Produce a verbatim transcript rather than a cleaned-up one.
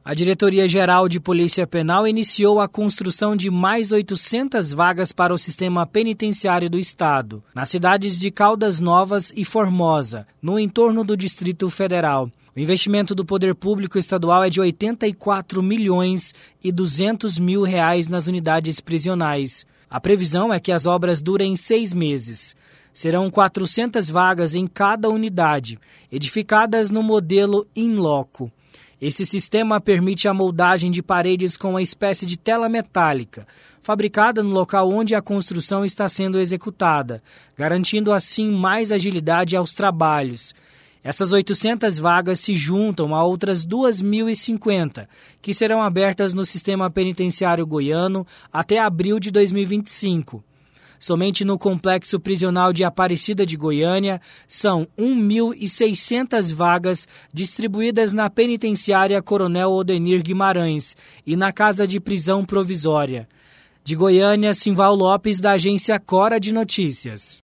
A Diretoria-Geral de Polícia Penal iniciou a construção de mais oitocentas vagas para o sistema penitenciário do Estado, nas cidades de Caldas Novas e Formosa, no entorno do Distrito Federal. O investimento do Poder Público Estadual é de oitenta e quatro milhões e duzentos mil reais nas unidades prisionais. A previsão é que as obras durem seis meses. Serão quatrocentas vagas em cada unidade, edificadas no modelo in loco. Esse sistema permite a moldagem de paredes com uma espécie de tela metálica, fabricada no local onde a construção está sendo executada, garantindo assim mais agilidade aos trabalhos. Essas oitocentas vagas se juntam a outras duas mil e cinquenta, que serão abertas no sistema penitenciário goiano até abril de dois mil e vinte e cinco. Somente no Complexo Prisional de Aparecida de Goiânia, são mil e seiscentas vagas distribuídas na Penitenciária Coronel Odenir Guimarães e na Casa de Prisão Provisória. De Goiânia, Simval Lopes, da agência Cora de Notícias.